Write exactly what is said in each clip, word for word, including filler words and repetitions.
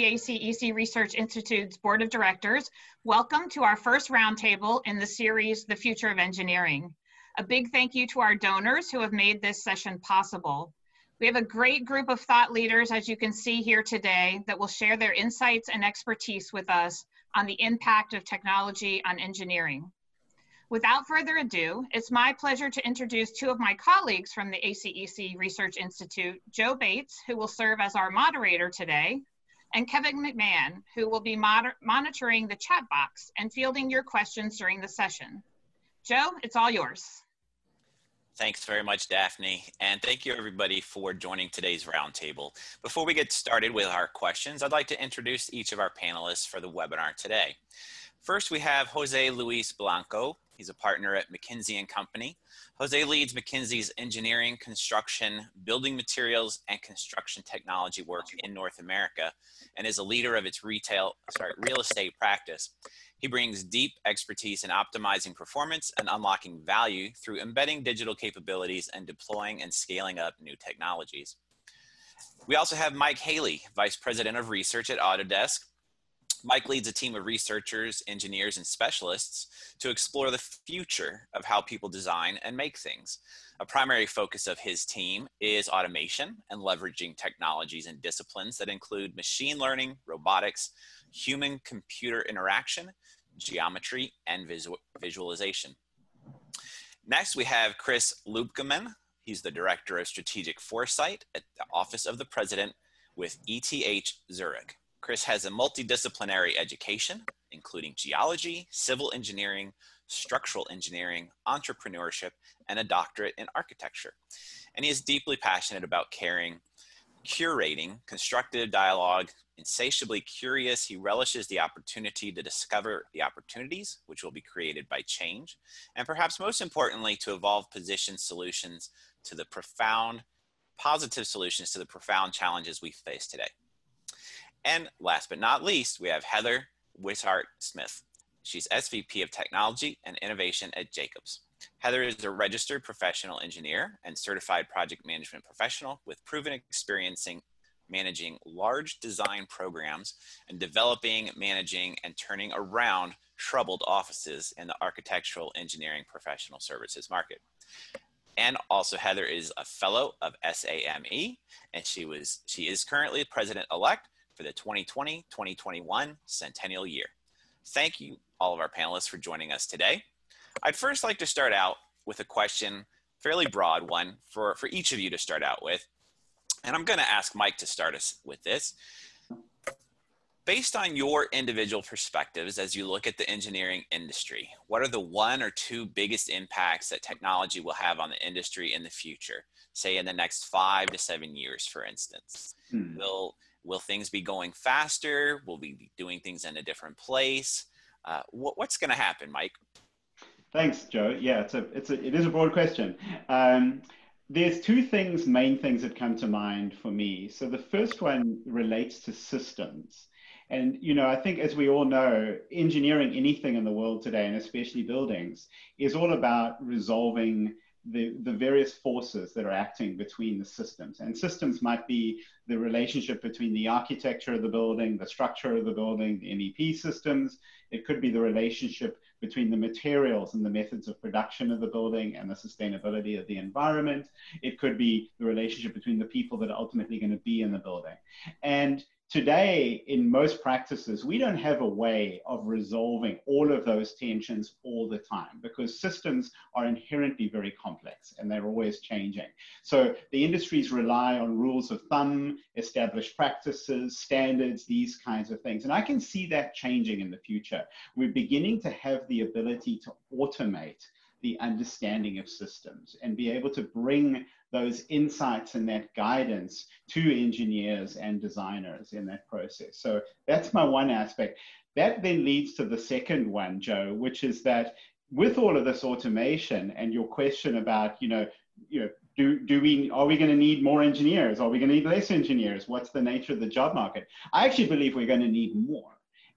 the A C E C Research Institute's Board of Directors. Welcome to our first roundtable in the series, The Future of Engineering. A big thank you to our donors who have made this session possible. We have a great group of thought leaders, as you can see here today, that will share their insights and expertise with us on the impact of technology on engineering. Without further ado, it's my pleasure to introduce two of my colleagues from the A C E C Research Institute, Joe Bates, who will serve as our moderator today, and Kevin McMahon, who will be monitoring the chat box and fielding your questions during the session. Joe, it's all yours. Thanks very much, Daphne, and thank you everybody for joining today's roundtable. Before we get started with our questions, I'd like to introduce each of our panelists for the webinar today. First, we have Jose Luis Blanco. He's a partner at McKinsey and Company. Jose leads McKinsey's engineering, construction, building materials, and construction technology work in North America, and is a leader of its retail, sorry, real estate practice. He brings deep expertise in optimizing performance and unlocking value through embedding digital capabilities and deploying and scaling up new technologies. We also have Mike Haley, Vice President of Research at Autodesk. Mike leads a team of researchers, engineers, and specialists to explore the future of how people design and make things. A primary focus of his team is automation and leveraging technologies and disciplines that include machine learning, robotics, human-computer interaction, geometry, and visual visualization. Next, we have Chris Lubkeman. He's the Director of Strategic Foresight at the Office of the President with E T H Zurich. Chris has a multidisciplinary education, including geology, civil engineering, structural engineering, entrepreneurship, and a doctorate in architecture. And he is deeply passionate about caring, curating constructive dialogue, insatiably curious. He relishes the opportunity to discover the opportunities which will be created by change, and perhaps most importantly, to evolve position solutions to the profound, positive solutions to the profound challenges we face today. And last but not least, we have Heather Wishart-Smith. She's S V P of Technology and Innovation at Jacobs. Heather is a registered professional engineer and certified project management professional with proven experience in managing large design programs and developing, managing, and turning around troubled offices in the architectural engineering professional services market. And also Heather is a fellow of S A M E, and she was she is currently president-elect for the twenty twenty twenty twenty-one centennial year. Thank you, all of our panelists, for joining us today. I'd first like to start out with a question, fairly broad one, for, for each of you to start out with. And I'm going to ask Mike to start us with this. Based on your individual perspectives as you look at the engineering industry, what are the one or two biggest impacts that technology will have on the industry in the future, say in the next five to seven years, for instance? Hmm. Will Will things be going faster? Will we be doing things in a different place? Uh, what, what's going to happen, Mike? Thanks, Joe. Yeah, it's a, it's a, it is a broad question. Um, there's two things, main things that come to mind for me. So the first one relates to systems. And, you know, I think as we all know, engineering anything in the world today, and especially buildings, is all about resolving the, the various forces that are acting between the systems. And systems might be the relationship between the architecture of the building, the structure of the building, the M E P systems. It could be the relationship between the materials and the methods of production of the building and the sustainability of the environment. It could be the relationship between the people that are ultimately going to be in the building. And today, in most practices, we don't have a way of resolving all of those tensions all the time because systems are inherently very complex and they're always changing. So the industries rely on rules of thumb, established practices, standards, these kinds of things. And I can see that changing in the future. We're beginning to have the ability to automate the understanding of systems and be able to bring those insights and that guidance to engineers and designers in that process. So that's my one aspect. That then leads to the second one, Joe, which is that with all of this automation and your question about, you know, you know, do, do we, are we going to need more engineers? Are we going to need less engineers? What's the nature of the job market? I actually believe we're going to need more.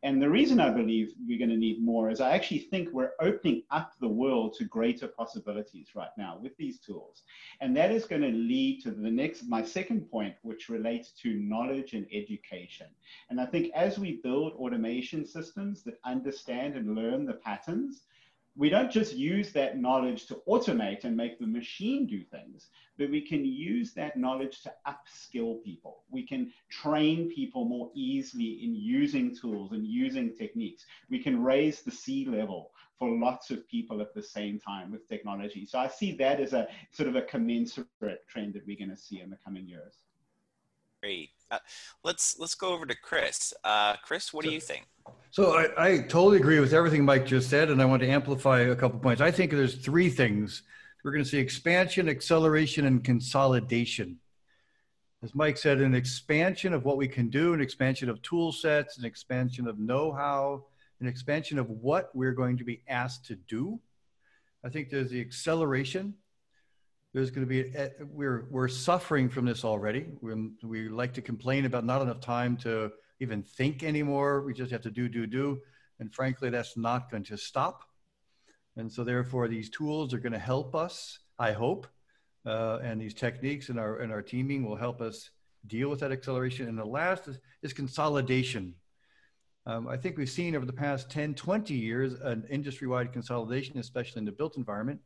And the reason I believe we're going to need more is I actually think we're opening up the world to greater possibilities right now with these tools. And that is going to lead to the next, my second point, which relates to knowledge and education. And I think as we build automation systems that understand and learn the patterns, we don't just use that knowledge to automate and make the machine do things, but we can use that knowledge to upskill people. We can train people more easily in using tools and using techniques. We can raise the C level for lots of people at the same time with technology. So I see that as a sort of a commensurate trend that we're going to see in the coming years. Great. Uh, let's let's go over to Chris. Uh, Chris, what do you think? So I, I totally agree with everything Mike just said, and I want to amplify a couple points. I think there's three things. We're going to see expansion, acceleration, and consolidation. As Mike said, an expansion of what we can do, an expansion of tool sets, an expansion of know-how, an expansion of what we're going to be asked to do. I think there's the acceleration. There's going to be, we're, we're suffering from this already. We, we like to complain about not enough time to even think anymore. We just have to do, do, do. And frankly, that's not going to stop. And so therefore these tools are going to help us, I hope. Uh, and these techniques in our, in our teaming will help us deal with that acceleration. And the last is, is consolidation. Um, I think we've seen over the past ten, twenty years, an industry-wide consolidation, especially in the built environment.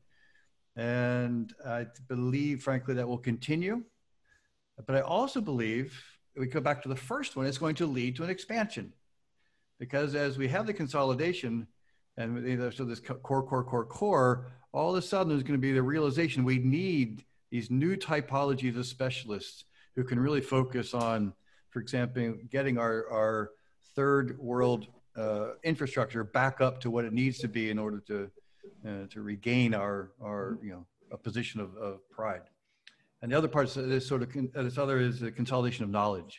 And I believe, frankly, that will continue. But I also believe, we go back to the first one, it's going to lead to an expansion. Because as we have the consolidation, and so this core, core, core, core, all of a sudden there's going to be the realization we need these new typologies of specialists who can really focus on, for example, getting our, our third world uh, infrastructure back up to what it needs to be in order to Uh, to regain our, our, you know, a position of, of pride. And the other part is this sort of, con this other is the consolidation of knowledge.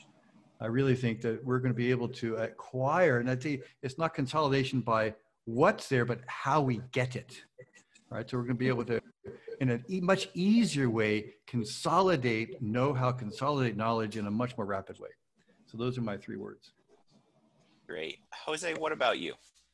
I really think that we're going to be able to acquire, and I'd say it's not consolidation by what's there, but how we get it, right? So we're going to be able to, in a e much easier way, consolidate know-how, consolidate knowledge in a much more rapid way. So those are my three words. Great. Jose, what about you?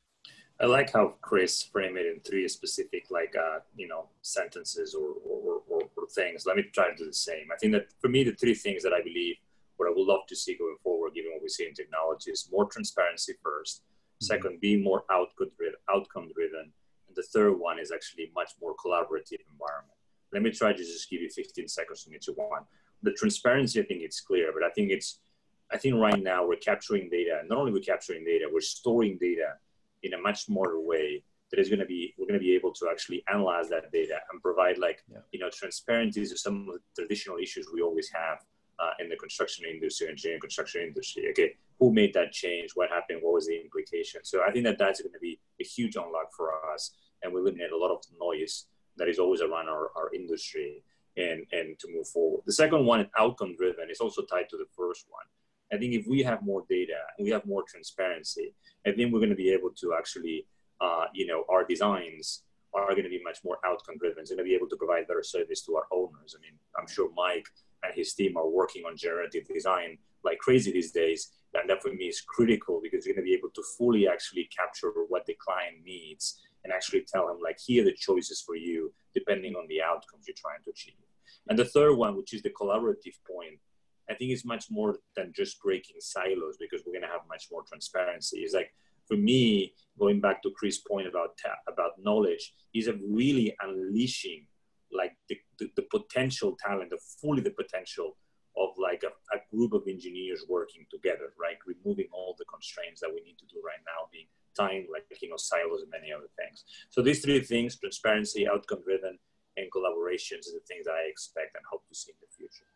I like how Chris framed it in three specific, like, uh, you know, sentences or, or, or, or things. Let me try to do the same. I think that for me, the three things that I believe, what I would love to see going forward, given what we see in technology, is more transparency first. Mm-hmm. Second, being more outcome driven, outcome driven. And the third one is actually much more collaborative environment. Let me try to just give you fifteen seconds on each one. The transparency, I think it's clear, but I think it's, I think right now we're capturing data. Not only we're capturing data, we're storing data in a much smarter way that is going to be, we're going to be able to actually analyze that data and provide, like, yeah. you know, transparency to some of the traditional issues we always have uh, in the construction industry, engineering construction industry. Okay, who made that change? What happened? What was the implication? So I think that that's going to be a huge unlock for us. And we eliminate a lot of noise that is always around our, our industry and, and to move forward. The second one, outcome driven, is also tied to the first one. I think if we have more data and we have more transparency, I think we're going to be able to actually, uh, you know, our designs are going to be much more outcome driven. It's going to be able to provide better service to our owners. I mean, I'm sure Mike and his team are working on generative design like crazy these days. And that for me is critical because you're going to be able to fully actually capture what the client needs and actually tell them, like, here are the choices for you, depending on the outcomes you're trying to achieve. And the third one, which is the collaborative point, I think it's much more than just breaking silos because we're going to have much more transparency. It's like, for me, going back to Chris' point about about knowledge, is a really unleashing, like, the, the, the potential talent, the fully the potential of, like, a, a group of engineers working together, right? Removing all the constraints that we need to do right now, being time, like, you know, silos and many other things. So these three things, transparency, outcome driven, and collaborations, are the things that I expect and hope to see in the future.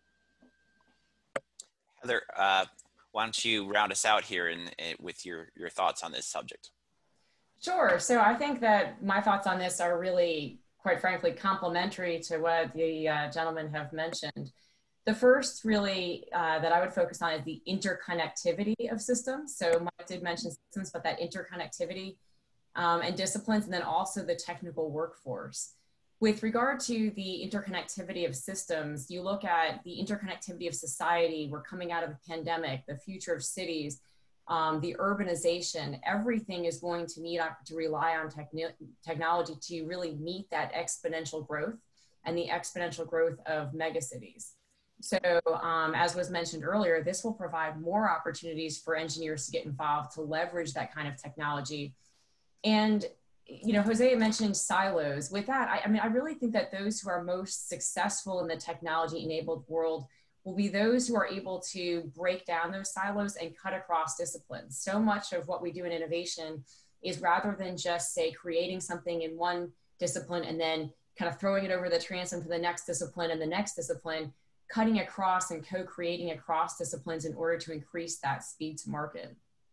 Heather, uh, why don't you round us out here in, in, with your, your thoughts on this subject? Sure. So I think that my thoughts on this are really, quite frankly, complementary to what the uh, gentlemen have mentioned. The first really uh, that I would focus on is the interconnectivity of systems. So Mike did mention systems, but that interconnectivity um, and disciplines, and then also the technical workforce. With regard to the interconnectivity of systems, you look at the interconnectivity of society. We're coming out of a pandemic, the future of cities. um, the urbanization, everything is going to need to rely on techn technology to really meet that exponential growth and the exponential growth of megacities. So um, as was mentioned earlier, this will provide more opportunities for engineers to get involved, to leverage that kind of technology. And, you know, Jose mentioned silos. With that, I, I mean, I really think that those who are most successful in the technology-enabled world will be those who are able to break down those silos and cut across disciplines. So much of what we do in innovation is, rather than just, say, creating something in one discipline and then kind of throwing it over the transom to the next discipline and the next discipline, cutting across and co-creating across disciplines in order to increase that speed to market.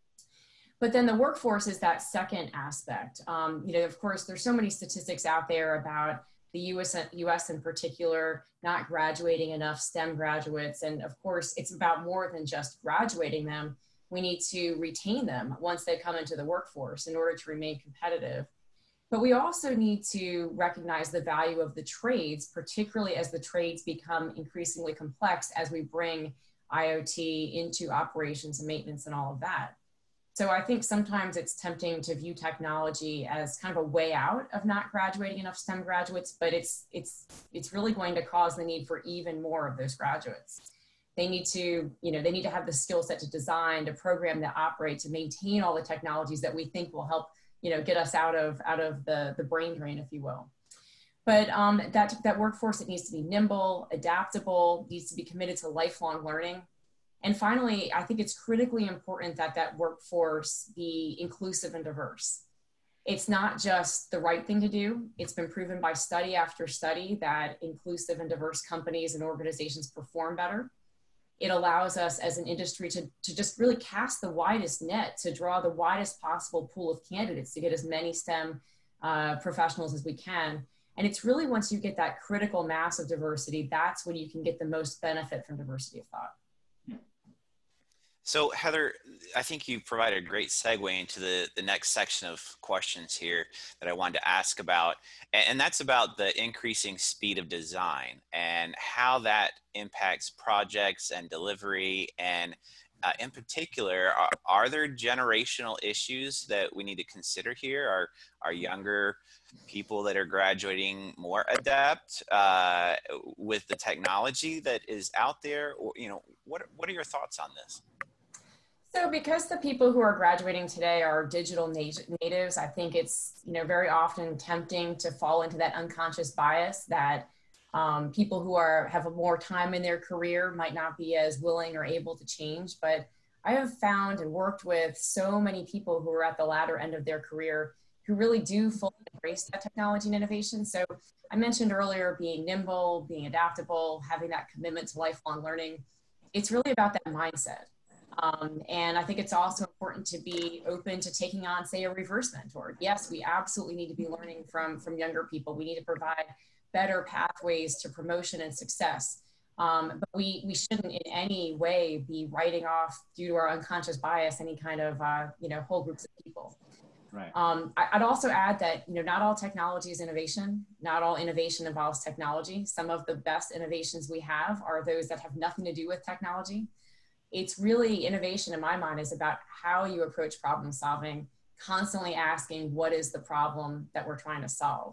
But then the workforce is that second aspect. Um, you know, of course, there's so many statistics out there about the U S, U S in particular not graduating enough STEM graduates. And of course, it's about more than just graduating them. We need to retain them once they come into the workforce in order to remain competitive. But we also need to recognize the value of the trades, particularly as the trades become increasingly complex as we bring I O T into operations and maintenance and all of that. So I think sometimes it's tempting to view technology as kind of a way out of not graduating enough STEM graduates, but it's, it's, it's really going to cause the need for even more of those graduates. They need to, you know, they need to have the skill set to design, to program, to operate, to maintain all the technologies that we think will help, you know, get us out of, out of the, the brain drain, if you will. But um, that, that workforce, it needs to be nimble, adaptable, needs to be committed to lifelong learning. And finally, I think it's critically important that that workforce be inclusive and diverse. It's not just the right thing to do. It's been proven by study after study that inclusive and diverse companies and organizations perform better. It allows us as an industry to, to just really cast the widest net, to draw the widest possible pool of candidates, to get as many STEM uh, professionals as we can. And it's really once you get that critical mass of diversity, that's when you can get the most benefit from diversity of thought. So Heather, I think you provided a great segue into the, the next section of questions here that I wanted to ask about. And that's about the increasing speed of design and how that impacts projects and delivery. And uh, in particular, are, are there generational issues that we need to consider here? Are, are younger people that are graduating more adept uh, with the technology that is out there? Or, you know, what, what are your thoughts on this? So because the people who are graduating today are digital natives, I think it's, you know, very often tempting to fall into that unconscious bias that um, people who are have more time in their career might not be as willing or able to change. But I have found and worked with so many people who are at the latter end of their career who really do fully embrace that technology and innovation. So I mentioned earlier being nimble, being adaptable, having that commitment to lifelong learning. It's really about that mindset. Um, and I think it's also important to be open to taking on, say, a reverse mentor. Yes, we absolutely need to be learning from, from younger people. We need to provide better pathways to promotion and success. Um, but we, we shouldn't in any way be writing off, due to our unconscious bias, any kind of, uh, you know, whole groups of people. Right. Um, I, I'd also add that, you know, not all technology is innovation. Not all innovation involves technology. Some of the best innovations we have are those that have nothing to do with technology. It's really, innovation in my mind is about how you approach problem solving, constantly asking what is the problem that we're trying to solve.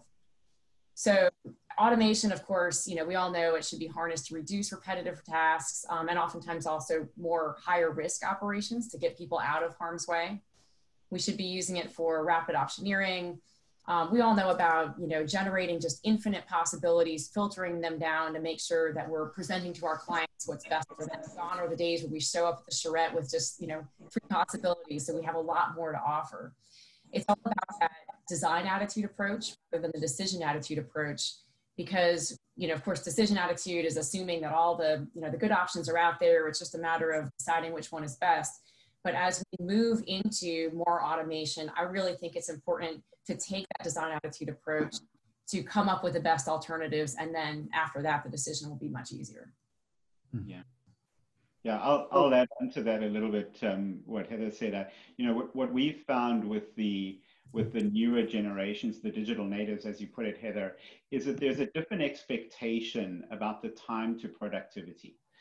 So automation, of course, you know, we all know it should be harnessed to reduce repetitive tasks um, and oftentimes also more higher risk operations to get people out of harm's way. We should be using it for rapid optioneering. Um, we all know about, you know, generating just infinite possibilities, filtering them down to make sure that we're presenting to our clients what's best for them. Gone are the days where we show up at the charrette with just, you know, three possibilities. So we have a lot more to offer. It's all about that design attitude approach rather than the decision attitude approach, because, you know, of course, decision attitude is assuming that all the, you know, the good options are out there. It's just a matter of deciding which one is best. But as we move into more automation, I really think it's important to take that design attitude approach to come up with the best alternatives. And then after that, the decision will be much easier. Yeah. Yeah, I'll, I'll add into that a little bit, um, what Heather said. Uh, you know, what, what we've found with the, with the newer generations, the digital natives, as you put it, Heather, is that there's a different expectation about the time to productivity.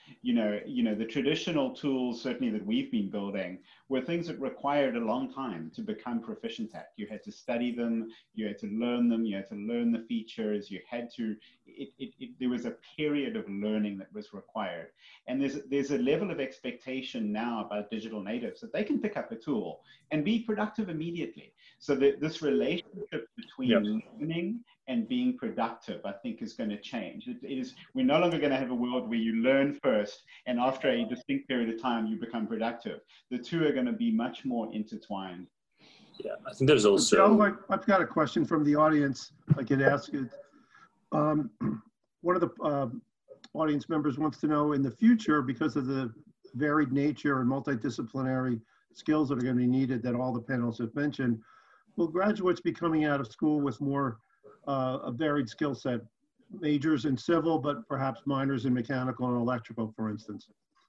You know, you know, the traditional tools, certainly that we've been building, were things that required a long time to become proficient at. You had to study them, you had to learn them, you had to learn the features, you had to, it, it, it, there was a period of learning that was required. And there's, there's a level of expectation now about digital natives that they can pick up a tool and be productive immediately. So that this relationship between yep. learning and being productive, I think, is going to change. It, it is, we're no longer going to have a world where you learn first and after a distinct period of time you become productive. The two are going to be much more intertwined. Yeah, I think there's also... Joe, I've got a question from the audience. I could ask it. Um, one of the uh, audience members wants to know, in the future, because of the varied nature and multidisciplinary skills that are going to be needed that all the panels have mentioned, will graduates be coming out of school with more uh, a varied skill set, majors in civil, but perhaps minors in mechanical and electrical, for instance?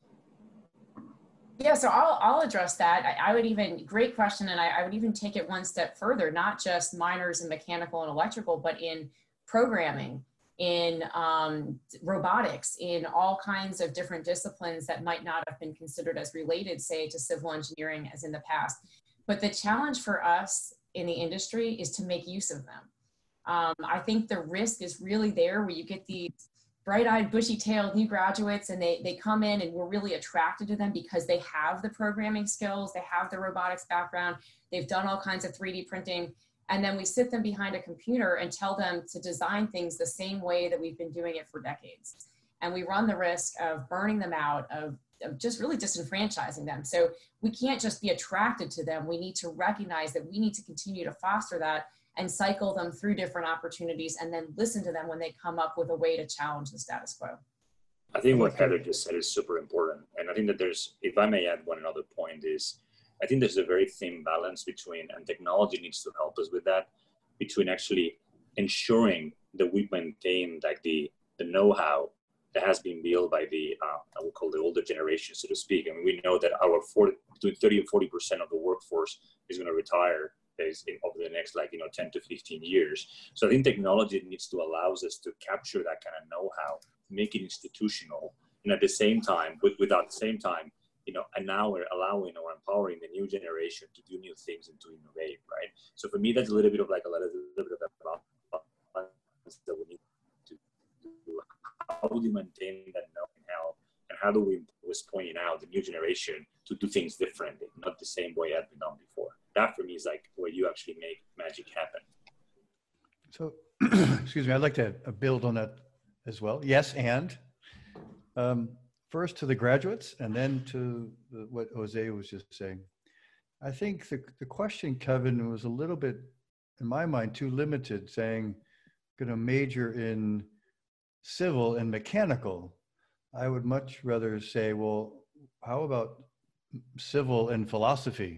Yeah, so I'll, I'll address that. I, I would even, great question, and I, I would even take it one step further, not just minors in mechanical and electrical, but in programming, in um, robotics, in all kinds of different disciplines that might not have been considered as related, say, to civil engineering as in the past. But the challenge for us in the industry is to make use of them. Um, I think the risk is really there where you get these bright-eyed, bushy-tailed new graduates, and they, they come in and we're really attracted to them because they have the programming skills, they have the robotics background, they've done all kinds of three D printing, and then we sit them behind a computer and tell them to design things the same way that we've been doing it for decades. And we run the risk of burning them out, of, of just really disenfranchising them. So we can't just be attracted to them. We need to recognize that we need to continue to foster that and cycle them through different opportunities and then listen to them when they come up with a way to challenge the status quo. I think what Heather just said is super important. And I think that there's, if I may add one another point, is I think there's a very thin balance between, and technology needs to help us with that, between actually ensuring that we maintain like the, the know-how that has been built by the, uh, I would call the older generation, so to speak. I mean, we know that our forty, between thirty and forty percent of the workforce is going to retire is in, over the next, like, you know, ten to fifteen years. So I think technology needs to allow us to capture that kind of know-how, make it institutional, and at the same time, with, without the same time, you know, and now we're allowing or empowering the new generation to do new things and to innovate, right? So for me, that's a little bit of like a little, little bit of balance that we need to do. How do we maintain that know-how, and how do we, was pointing out, the new generation to do things differently, not the same way I've been done before? That for me is like where you actually make magic happen. So, excuse me, I'd like to build on that as well. Yes, and um, first to the graduates and then to the, what Jose was just saying. I think the, the question, Kevin, was a little bit, in my mind, too limited, saying, going to major in civil and mechanical. I would much rather say, well, how about civil and philosophy?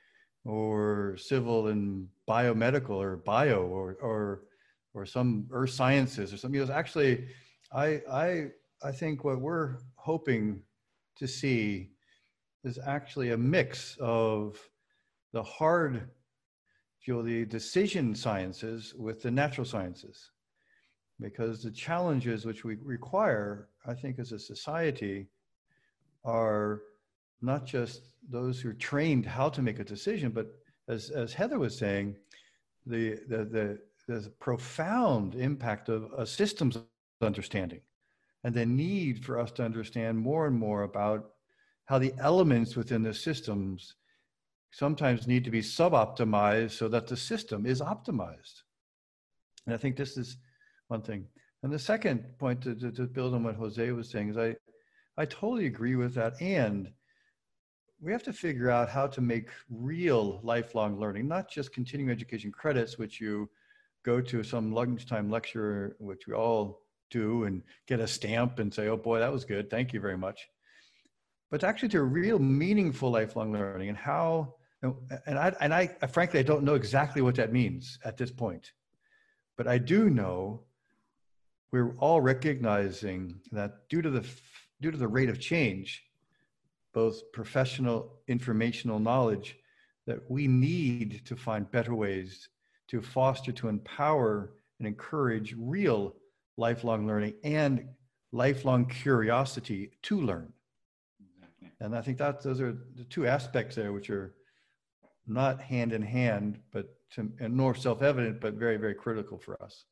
Or civil and biomedical, or bio, or or or some earth sciences, or something. You know, actually, I I I think what we're hoping to see is actually a mix of the hard, you know, the decision sciences with the natural sciences, because the challenges which we require, I think, as a society, are not just those who are trained how to make a decision, but as, as Heather was saying, the, the, the, the profound impact of a systems understanding, and the need for us to understand more and more about how the elements within the systems sometimes need to be sub-optimized so that the system is optimized. And I think this is one thing. And the second point, to, to, to build on what Jose was saying, is I, I totally agree with that. And we have to figure out how to make real lifelong learning, not just continuing education credits, which you go to some lunchtime lecture, which we all do, and get a stamp and say, oh boy, that was good, thank you very much. But actually to real meaningful lifelong learning, and how, and I, and I frankly, I don't know exactly what that means at this point. But I do know we're all recognizing that due to the, due to the rate of change, both professional, informational knowledge, that we need to find better ways to foster, to empower and encourage real lifelong learning and lifelong curiosity to learn. Exactly. And I think that those are the two aspects there, which are not hand in hand, but to, and nor self-evident, but very, very critical for us.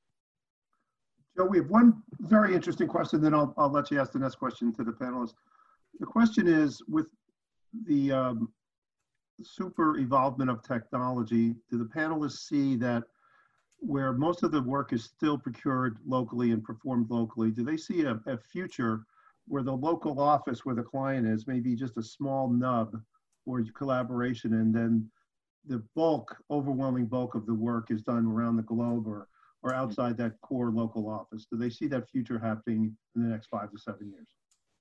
Joe, we have one very interesting question, then I'll, I'll let you ask the next question to the panelists. The question is, with the um, super evolvement of technology, do the panelists see that where most of the work is still procured locally and performed locally, do they see a, a future where the local office where the client is maybe just a small nub or collaboration, and then the bulk, overwhelming bulk of the work is done around the globe or, or outside that core local office? Do they see that future happening in the next five to seven years?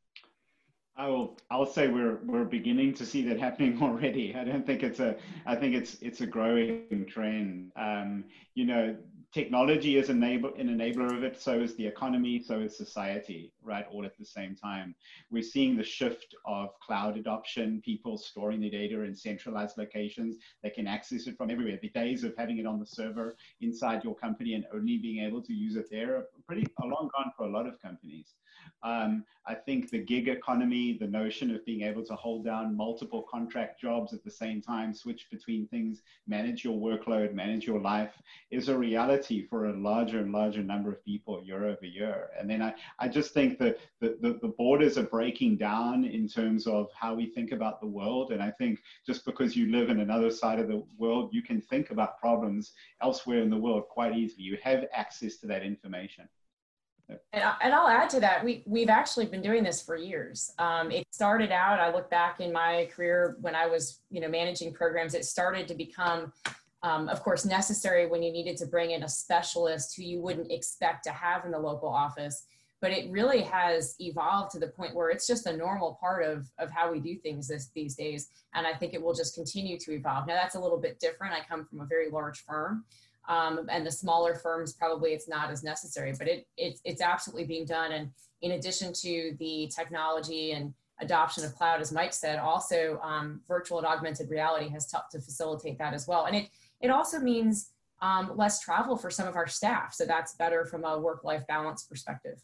I will. I'll say we're we're beginning to see that happening already. I don't think it's a. I think it's it's a growing trend. Um, you know, technology is enable an enabler of it. So is the economy. So is society. Right, all at the same time. We're seeing the shift of cloud adoption. People storing their data in centralized locations. They can access it from everywhere. The days of having it on the server inside your company and only being able to use it there are pretty are long gone for a lot of companies. Um, I think the gig economy, the notion of being able to hold down multiple contract jobs at the same time, switch between things, manage your workload, manage your life, is a reality for a larger and larger number of people year over year. And then I, I just think that the, the, the borders are breaking down in terms of how we think about the world. And I think just because you live in another side of the world, you can think about problems elsewhere in the world quite easily. You have access to that information. And, I, and I'll add to that, we, we've actually been doing this for years. Um, it started out, I look back in my career when I was, you know, managing programs, it started to become, um, of course, necessary when you needed to bring in a specialist who you wouldn't expect to have in the local office. But it really has evolved to the point where it's just a normal part of, of how we do things this, these days. And I think it will just continue to evolve. Now, that's a little bit different. I come from a very large firm. Um, and the smaller firms, probably it's not as necessary, but it, it, it's absolutely being done. And in addition to the technology and adoption of cloud, as Mike said, also um, virtual and augmented reality has helped to facilitate that as well. And it, it also means um, less travel for some of our staff. So that's better from a work-life balance perspective.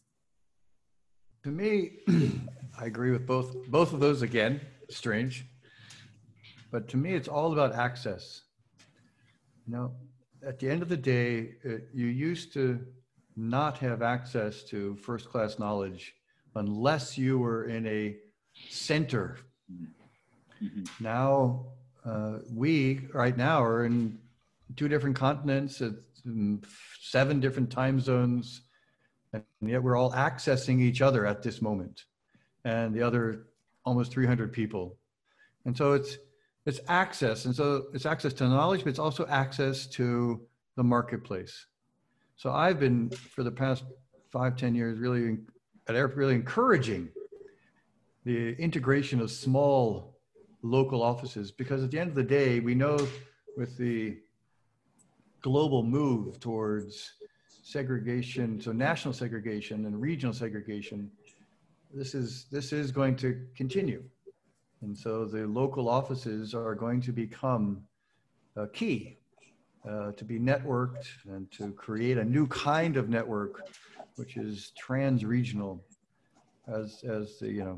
To me, I agree with both, both of those again, strange. But to me, it's all about access. You know, at the end of the day, it, you used to not have access to first-class knowledge unless you were in a center. Mm-hmm. Now, uh, we right now are in two different continents, seven different time zones, and yet we're all accessing each other at this moment, and the other almost three hundred people. And so it's It's access, and so it's access to knowledge, but it's also access to the marketplace. So I've been, for the past five, ten years, really at Arup, really encouraging the integration of small local offices, because at the end of the day, we know with the global move towards segregation, so national segregation and regional segregation, this is, this is going to continue. And so the local offices are going to become uh, key uh, to be networked and to create a new kind of network, which is trans-regional, as, as the, you know,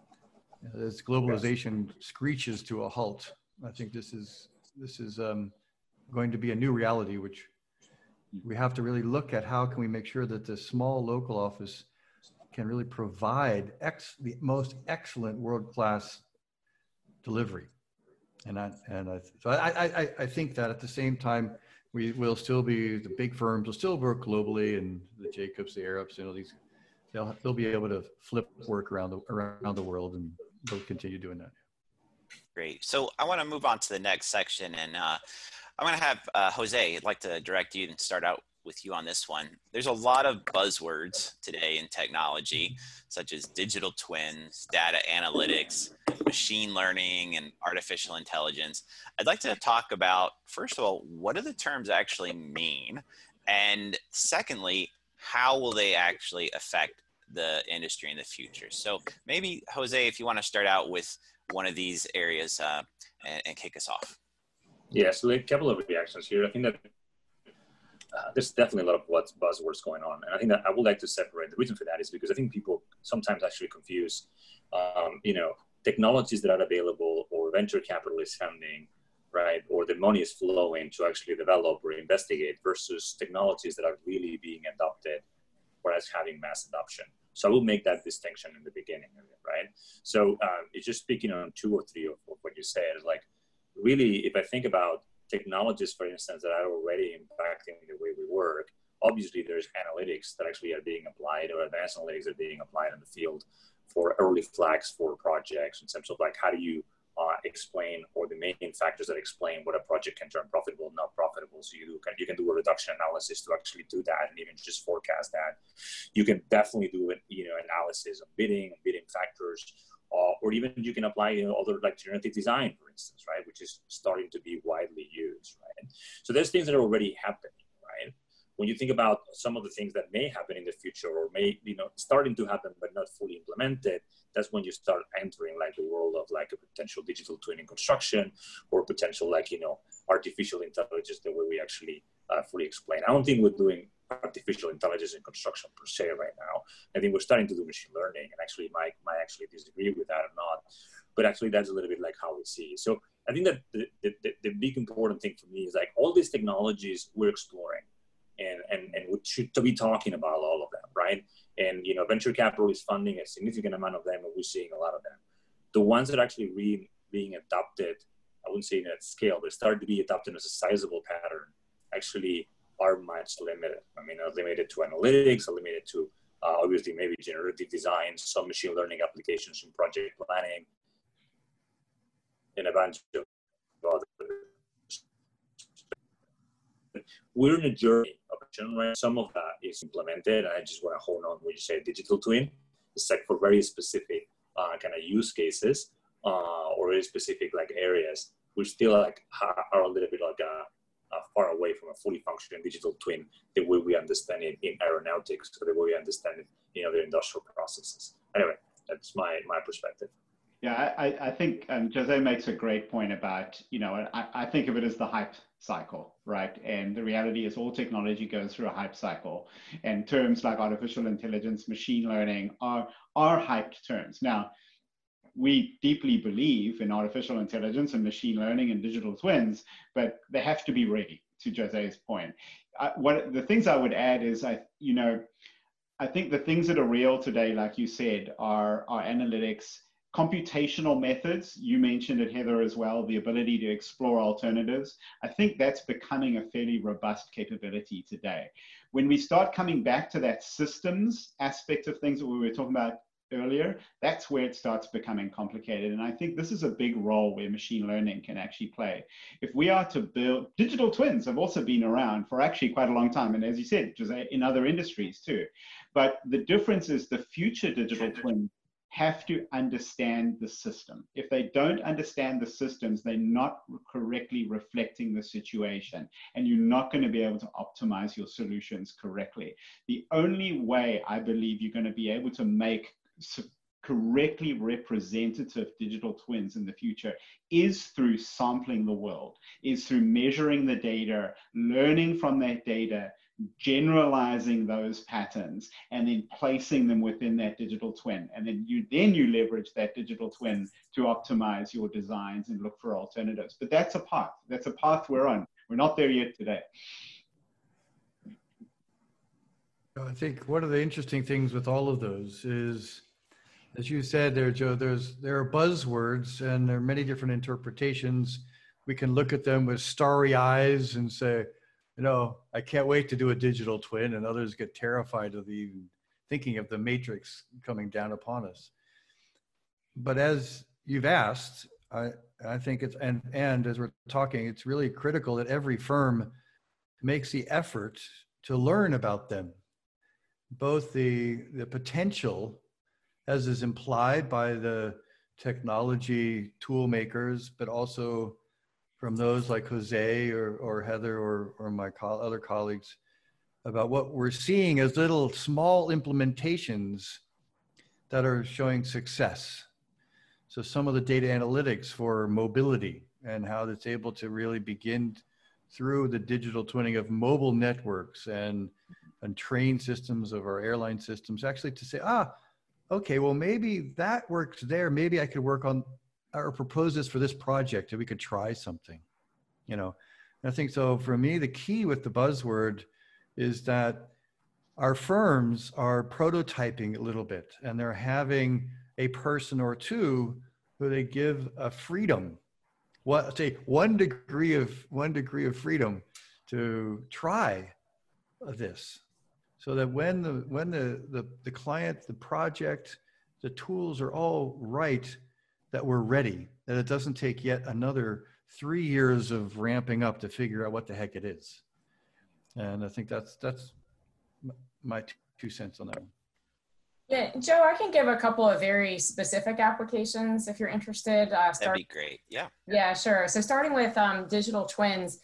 as globalization screeches to a halt. I think this is, this is um, going to be a new reality, which we have to really look at. How can we make sure that the small local office can really provide ex the most excellent world-class delivery. And I, and I, so I, I, I think that at the same time, we will still be, the big firms will still work globally, and the Jacobs, the Arups, you know, these, they'll, they'll be able to flip work around the, around the world, and they'll continue doing that. Great. So I want to move on to the next section, and uh, I'm going to have uh, Jose, I'd like to direct you and start out with you on this one. There's a lot of buzzwords today in technology, such as digital twins, data analytics, machine learning, and artificial intelligence. I'd like to talk about, first of all, what do the terms actually mean? And secondly, how will they actually affect the industry in the future? So maybe, Jose, if you want to start out with one of these areas uh, and, and kick us off. Yeah, so a couple of reactions here. I think that uh, there's definitely a lot of what's buzzwords going on. And I think that I would like to separate. The reason for that is because I think people sometimes actually confuse, um, you know, technologies that are available or venture capitalist funding, right? Or the money is flowing to actually develop or investigate versus technologies that are really being adopted, whereas having mass adoption. So I will make that distinction in the beginning of it, right? So um, it's just speaking on two or three of what you said, like really, if I think about technologies, for instance, that are already impacting the way we work, obviously there's analytics that actually are being applied, or advanced analytics are being applied in the field for early flags for projects in terms of like, how do you uh, explain, or the main factors that explain what a project can turn profitable, not profitable. So you can, you can do a reduction analysis to actually do that and even just forecast that. You can definitely do it, you know, analysis of bidding, bidding factors, uh, or even you can apply, you know, other like generative design, for instance, right, which is starting to be widely used, right? So there's things that are already happening, right? When you think about some of the things that may happen in the future, or may, you know, starting to happen but not fully implemented, that's when you start entering like the world of like a potential digital twin in construction, or potential like, you know, artificial intelligence, the way we actually uh, fully explain. I don't think we're doing artificial intelligence in construction per se right now. I think we're starting to do machine learning, and actually Mike might actually disagree with that or not, but actually that's a little bit like how we see. So I think that the, the, the big important thing for me is like all these technologies we're exploring, and, and, and we should be talking about all of them, right? And, you know, venture capital is funding a significant amount of them, and we're seeing a lot of them. The ones that are actually re, being adopted, I wouldn't say at scale, but started to be adopted as a sizable pattern, actually are much limited. I mean, are limited to analytics, are limited to uh, obviously maybe generative design, some machine learning applications in project planning, and a bunch of other. We're in a journey of action, right? Some of that is implemented, and I just want to hone on what you say, digital twin. It's like for very specific uh, kind of use cases uh, or very specific like areas, which still like are a little bit like a, a far away from a fully functioning digital twin, the way we understand it in aeronautics, or the way we understand it in other industrial processes. Anyway, that's my my perspective. Yeah, I, I think um, Jose makes a great point about, you know, I, I think of it as the hype cycle, right? And the reality is all technology goes through a hype cycle, and terms like artificial intelligence, machine learning are, are hyped terms. Now, we deeply believe in artificial intelligence and machine learning and digital twins, but they have to be ready, to Jose's point. I, what the things I would add is, I, you know, I think the things that are real today, like you said, are, are analytics, computational methods. You mentioned it, Heather, as well, the ability to explore alternatives. I think that's becoming a fairly robust capability today. When we start coming back to that systems aspect of things that we were talking about earlier, that's where it starts becoming complicated. And I think this is a big role where machine learning can actually play. If we are to build, digital twins have also been around for actually quite a long time. And as you said, Jose, in other industries too. But the difference is the future digital twin have to understand the system. If they don't understand the systems, they're not correctly reflecting the situation, and you're not going to be able to optimize your solutions correctly. The only way I believe you're going to be able to make correctly representative digital twins in the future is through sampling the world, is through measuring the data, learning from that data, generalizing those patterns, and then placing them within that digital twin. And then you then you leverage that digital twin to optimize your designs and look for alternatives. But that's a path. That's a path we're on. We're not there yet today. I think one of the interesting things with all of those is, as you said there, Joe, there's there are buzzwords, and there are many different interpretations. We can look at them with starry eyes and say, you know, I can't wait to do a digital twin, and others get terrified of even thinking of the matrix coming down upon us. But as you've asked, I, I think it's, and, and as we're talking, it's really critical that every firm makes the effort to learn about them, both the, the potential, as is implied by the technology tool makers, but also from those like Jose or, or Heather or, or my co- other colleagues, about what we're seeing as little small implementations that are showing success. So some of the data analytics for mobility and how it's able to really begin through the digital twinning of mobile networks and, and train systems of our airline systems, actually to say, ah, okay, well, maybe that works there. Maybe I could work on or propose this for this project and we could try something, you know. And I think so for me, the key with the buzzword is that our firms are prototyping a little bit and they're having a person or two who they give a freedom, what say one degree of one degree of freedom to try this, so that when the when the the, the client, the project, the tools are all right, that we're ready, that it doesn't take yet another three years of ramping up to figure out what the heck it is. And I think that's that's my two cents on that one. Yeah, Joe, I can give a couple of very specific applications if you're interested. Uh, start, That'd be great, yeah. Yeah, sure. So starting with um, digital twins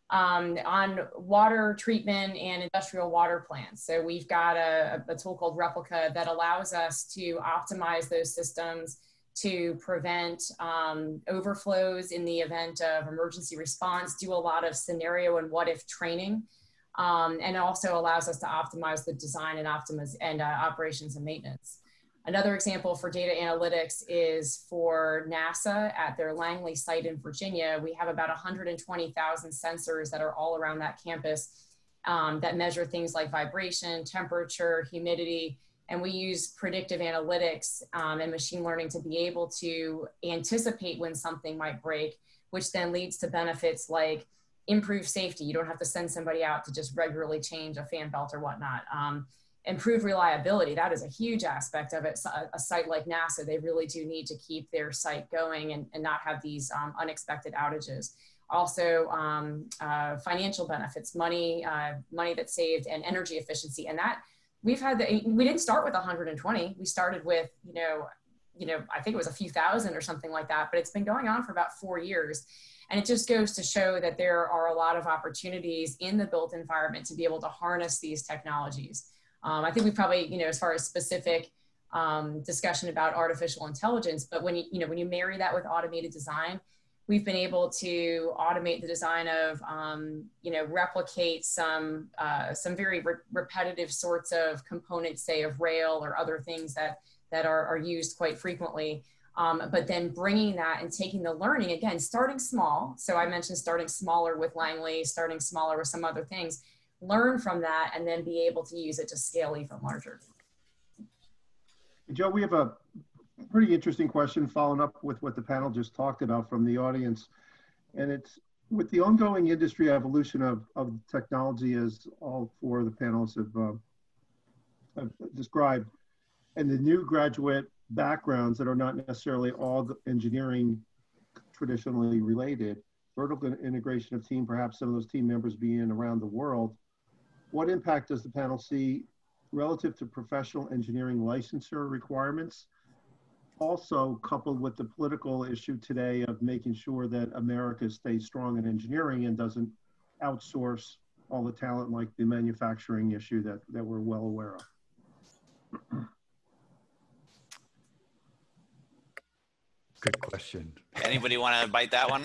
um, on water treatment and industrial water plants. So we've got a, a tool called Replica that allows us to optimize those systems to prevent um, overflows in the event of emergency response, do a lot of scenario and what if training. Um, and it also allows us to optimize the design and optimize and uh, operations and maintenance. Another example for data analytics is for NASA at their Langley site in Virginia. We have about one hundred twenty thousand sensors that are all around that campus um, that measure things like vibration, temperature, humidity, and we use predictive analytics um, and machine learning to be able to anticipate when something might break, which then leads to benefits like improve safety. You don't have to send somebody out to just regularly change a fan belt or whatnot. Um, improve reliability. That is a huge aspect of it. So a, a site like NASA, they really do need to keep their site going and, and not have these um, unexpected outages. Also, um, uh, financial benefits, money, uh, money that's saved, and energy efficiency. And that we've had, the, we didn't start with one hundred twenty. We started with, you know, you know, I think it was a few thousand or something like that, but it's been going on for about four years. And it just goes to show that there are a lot of opportunities in the built environment to be able to harness these technologies. Um, I think we probably, you know, as far as specific um, discussion about artificial intelligence, but when you, you know, when you marry that with automated design, we've been able to automate the design of, um, you know, replicate some, uh, some very re repetitive sorts of components, say of rail or other things that, that are, are used quite frequently. Um, but then bringing that and taking the learning, again, starting small. So I mentioned starting smaller with Langley, starting smaller with some other things, learn from that, and then be able to use it to scale even larger. Joe, we have a pretty interesting question following up with what the panel just talked about from the audience. And it's with the ongoing industry evolution of, of technology, as all four of the panelists have, uh, have described, and the new graduate backgrounds that are not necessarily all the engineering traditionally related, vertical integration of team, perhaps some of those team members being around the world. What impact does the panel see relative to professional engineering licensure requirements, also coupled with the political issue today of making sure that America stays strong in engineering and doesn't outsource all the talent like the manufacturing issue that, that we're well aware of? Good question. Anybody want to bite that one?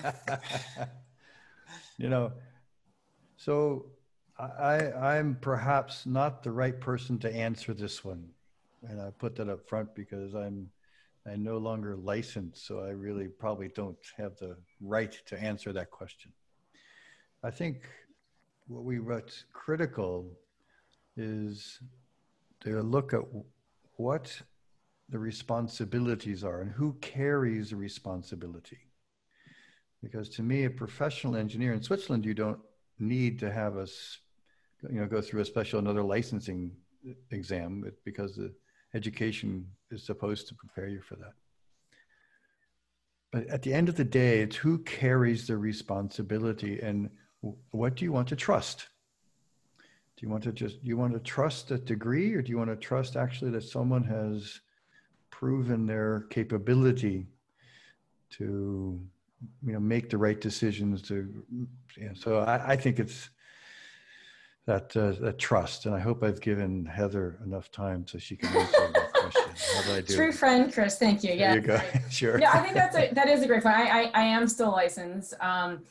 You know, so I, I'm perhaps not the right person to answer this one. And I put that up front because I'm, I'm no longer licensed, so I really probably don't have the right to answer that question. I think what we what's critical is to look at what the responsibilities are and who carries the responsibility. Because to me, a professional engineer in Switzerland, you don't need to have us, you know, go through a special another licensing exam because the education is supposed to prepare you for that. But at the end of the day, it's who carries the responsibility and what do you want to trust? Do you want to just, do you want to trust a degree, or do you want to trust actually that someone has proven their capability to, you know, make the right decisions to, you know, so I, I think it's that, uh, that trust. And I hope I've given Heather enough time so she can answer that question. How did I do? True friend, Chris. Thank you. There yeah. you go. Sure. Yeah, I think that's a, that is a great point. I, I, I am still licensed. Um,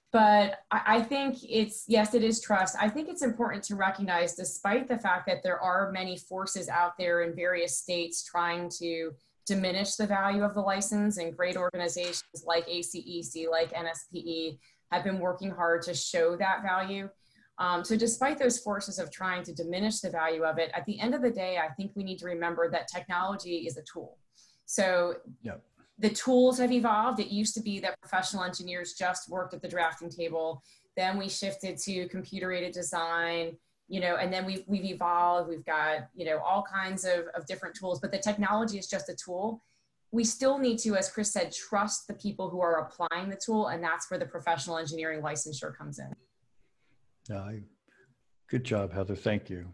But I, I think it's, yes, it is trust. I think it's important to recognize, despite the fact that there are many forces out there in various states trying to diminish the value of the license, and great organizations like A C E C, like N S P E, have been working hard to show that value. Um, so despite those forces of trying to diminish the value of it, at the end of the day, I think we need to remember that technology is a tool. So yep. The tools have evolved. It used to be that professional engineers just worked at the drafting table. Then we shifted to computer aided design, you know, and then we've, we've evolved. We've got, you know, all kinds of, of different tools, but the technology is just a tool. We still need to, as Chris said, trust the people who are applying the tool. And that's where the professional engineering licensure comes in. Yeah, I, good job, Heather. Thank you.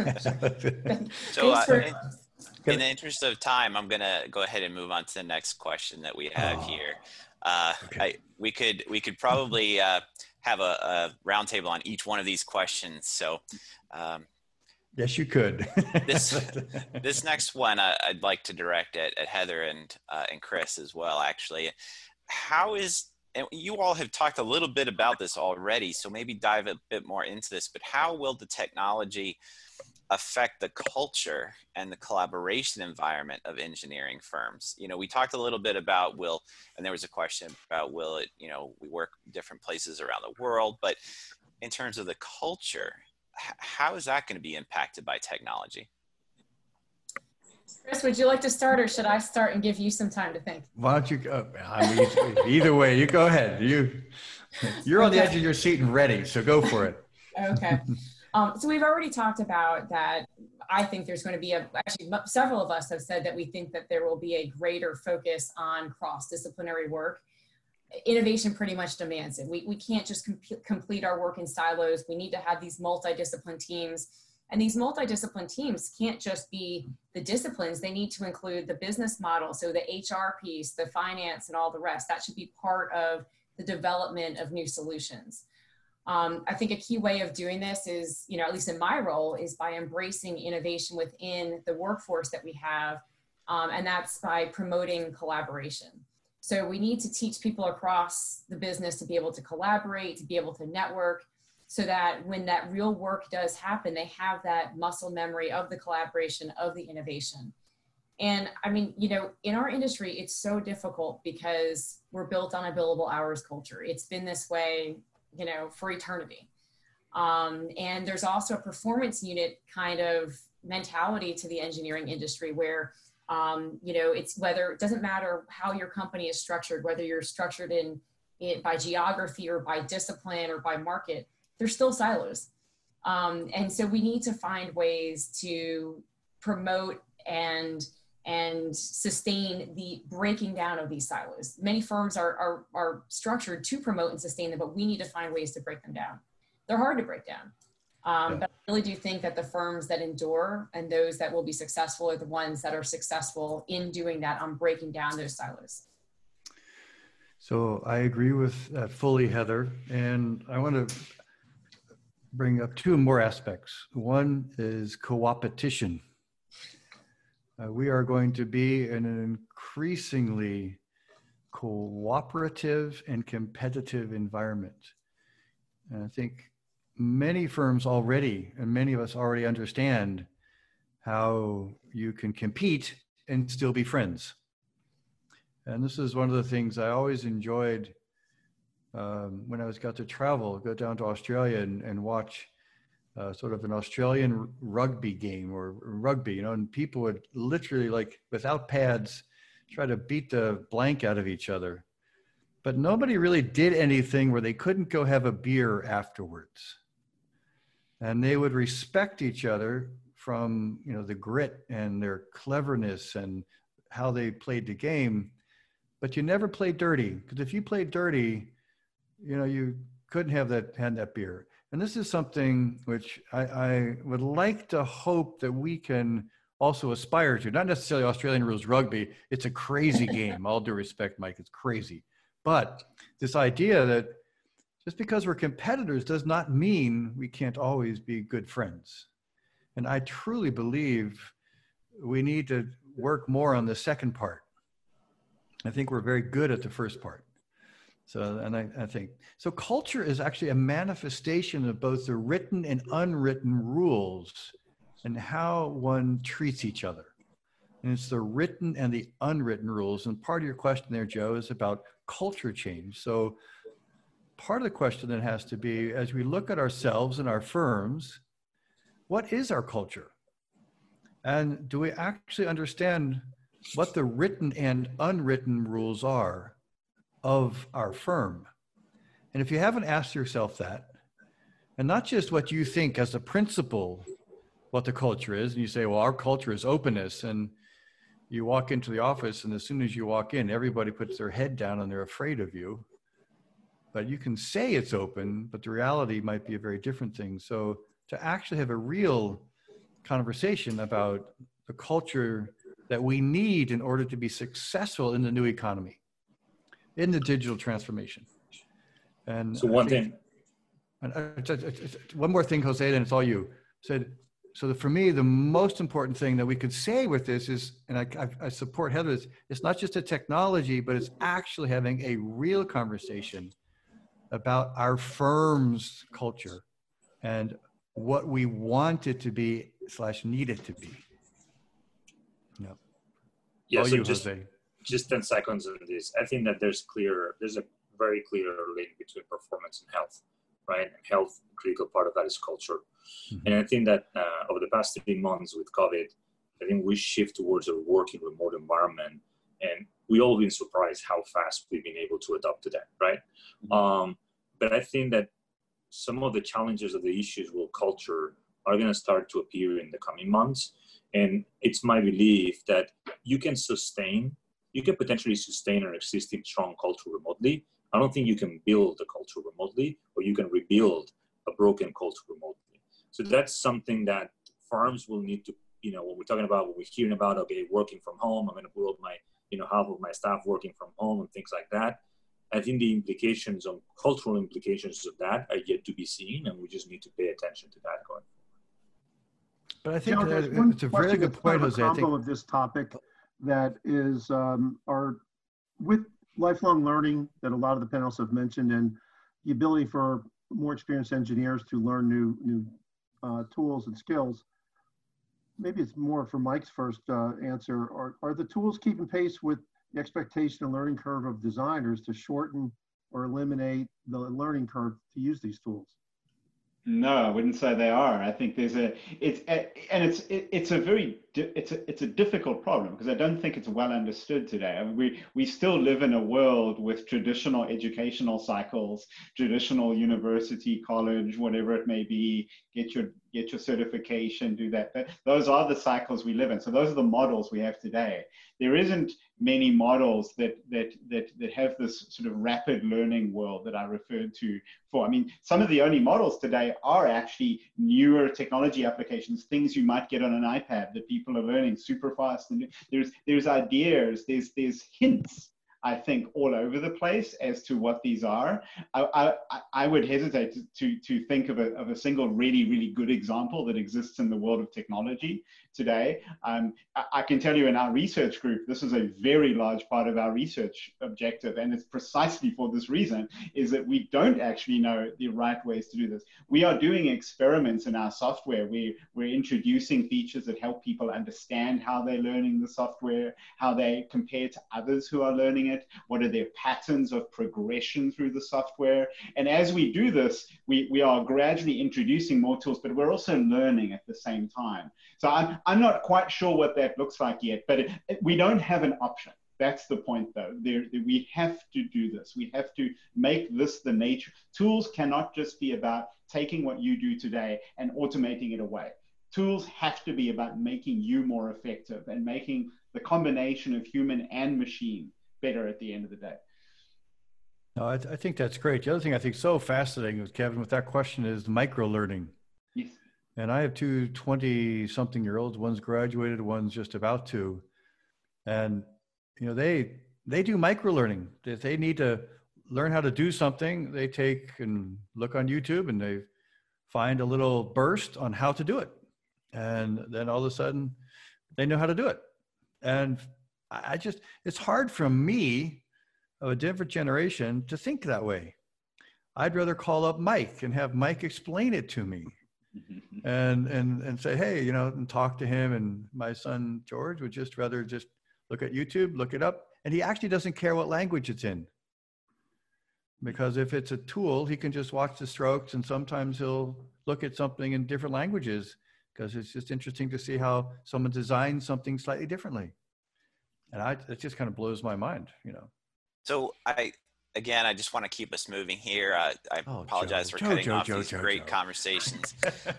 So uh, in, in the interest of time, I'm going to go ahead and move on to the next question that we have oh, here. Uh, okay. I, we could we could probably uh, have a, a roundtable on each one of these questions. So, um, yes, you could. this this next one I, I'd like to direct at, at Heather and uh, and Chris as well. Actually, how is and you all have talked a little bit about this already, so maybe dive a bit more into this. But how will the technology affect the culture and the collaboration environment of engineering firms? You know, we talked a little bit about will, and there was a question about will it, you know, we work different places around the world, but in terms of the culture, how is that going to be impacted by technology? Chris, would you like to start, or should I start and give you some time to think? Why don't you go? I mean, either way, you go ahead. You, you're on the edge of your seat and ready, so go for it. Okay. Um, so we've already talked about that. I think there's going to be a, actually several of us have said that we think that there will be a greater focus on cross-disciplinary work. Innovation pretty much demands it. We, we can't just com complete our work in silos. We need to have these multidiscipline teams. And these multidiscipline teams can't just be the disciplines. They need to include the business model. So the H R piece, the finance, and all the rest. That should be part of the development of new solutions. Um, I think a key way of doing this is, you know, at least in my role, is by embracing innovation within the workforce that we have. Um, and that's by promoting collaboration. So we need to teach people across the business to be able to collaborate, to be able to network, so that when that real work does happen, they have that muscle memory of the collaboration, of the innovation. And I mean, you know, in our industry, it's so difficult because we're built on a billable hours culture. It's been this way, you know, for eternity. Um, and there's also a performance unit kind of mentality to the engineering industry where, um, you know, it's whether, it doesn't matter how your company is structured, whether you're structured in, in by geography or by discipline or by market, there's still silos. Um, and so we need to find ways to promote and and sustain the breaking down of these silos. Many firms are, are, are structured to promote and sustain them, but we need to find ways to break them down. They're hard to break down. Um, yeah. But I really do think that the firms that endure and those that will be successful are the ones that are successful in doing that, on breaking down those silos. So I agree with that fully, Heather. And I want to bring up two more aspects. One is co-opetition. Uh, we are going to be in an increasingly cooperative and competitive environment. And I think many firms already, and many of us already understand how you can compete and still be friends. And this is one of the things I always enjoyed um, when I was got to travel, go down to Australia and, and watch Uh, sort of an Australian rugby game or rugby, you know, and people would literally, like, without pads, try to beat the blank out of each other. But nobody really did anything where they couldn't go have a beer afterwards. And they would respect each other from, you know, the grit and their cleverness and how they played the game. But you never played dirty, because if you played dirty, you know, you couldn't have that, had that beer. And this is something which I, I would like to hope that we can also aspire to. Not necessarily Australian rules rugby. It's a crazy game. All due respect, Mike, it's crazy. But this idea that just because we're competitors does not mean we can't always be good friends. And I truly believe we need to work more on the second part. I think we're very good at the first part. So, and I, I think, so culture is actually a manifestation of both the written and unwritten rules and how one treats each other. And it's the written and the unwritten rules. And part of your question there, Joe, is about culture change. So part of the question that has to be, as we look at ourselves and our firms, what is our culture? And do we actually understand what the written and unwritten rules are of our firm? And if you haven't asked yourself that, and not just what you think as a principle, what the culture is, and you say, well, our culture is openness, and you walk into the office, and as soon as you walk in, everybody puts their head down and they're afraid of you. But you can say it's open, but the reality might be a very different thing. So to actually have a real conversation about the culture that we need in order to be successful in the new economy, in the digital transformation. And so one think, thing. And uh, one more thing, Jose, and it's all you. Said, so for me, the most important thing that we could say with this is, and I, I, I support Heather, it's, it's not just a technology, but it's actually having a real conversation about our firm's culture and what we want it to be slash need it to be. No. Yeah, all so you, just, Jose. just ten seconds on this. I think that there's clear, there's a very clear link between performance and health, right? And health, a critical part of that is culture. Mm-hmm. And I think that uh, over the past three months with COVID, I think we shift towards a working remote environment, and we all been surprised how fast we've been able to adapt to that, right? Mm-hmm. Um, but I think that some of the challenges of the issues with culture are going to start to appear in the coming months. And it's my belief that you can sustain, you can potentially sustain an existing strong culture remotely. I don't think you can build a culture remotely, or you can rebuild a broken culture remotely. So that's something that firms will need to, you know, when we're talking about, when we're hearing about, okay, working from home, I'm going to put all my, you know, half of my staff working from home and things like that. I think the implications on cultural implications of that are yet to be seen, and we just need to pay attention to that going forward. But I think John, that it's a very good point, Jose. A I think of this topic that is um, our with lifelong learning that a lot of the panelists have mentioned, and the ability for more experienced engineers to learn new new uh, tools and skills. Maybe it's more for Mike's first uh, answer. Are are the tools keeping pace with the expectation and learning curve of designers to shorten or eliminate the learning curve to use these tools? No, I wouldn't say they are. I think there's a, it's, a, and it's, it, it's a very, it's a, it's a difficult problem because I don't think it's well understood today. I mean, we, we still live in a world with traditional educational cycles, traditional university, college, whatever it may be, get your, get your certification, do that. Those are the cycles we live in. So those are the models we have today. There isn't many models that, that, that, that have this sort of rapid learning world that I referred to for. I mean, some of the only models today are actually newer technology applications, things you might get on an iPad that people are learning super fast. And there's, there's ideas, there's, there's hints, I think, all over the place as to what these are. I, I, I would hesitate to, to, to think of a, of a single really, really good example that exists in the world of technology today. Um, I, I can tell you in our research group, this is a very large part of our research objective, and it's precisely for this reason, is that we don't actually know the right ways to do this. We are doing experiments in our software. We, we're introducing features that help people understand how they're learning the software, how they compare to others who are learning it, what are their patterns of progression through the software. And as we do this, we, we are gradually introducing more tools, but we're also learning at the same time. So I'm, I'm not quite sure what that looks like yet, but it, it, we don't have an option. That's the point, though. There, we have to do this. We have to make this the nature. Tools cannot just be about taking what you do today and automating it away. Tools have to be about making you more effective and making the combination of human and machine better at the end of the day. No, I, th I think that's great. The other thing I think so fascinating with Kevin with that question is micro learning. Yes. And I have two twenty something year olds, one's graduated, one's just about to. And, you know, they, they do micro learning. If they need to learn how to do something, they take and look on YouTube and they find a little burst on how to do it. And then all of a sudden they know how to do it. And I just, it's hard for me of a different generation to think that way. I'd rather call up Mike and have Mike explain it to me and, and, and say, hey, you know, and talk to him. And my son, George, would just rather just look at YouTube, look it up. And he actually doesn't care what language it's in. Because if it's a tool, he can just watch the strokes, and sometimes he'll look at something in different languages because it's just interesting to see how someone designs something slightly differently. And I, it just kind of blows my mind, you know. So I, again, I just want to keep us moving here. Uh, I Oh, apologize Joe, for Joe, cutting Joe, off Joe, these Joe, great Joe. conversations.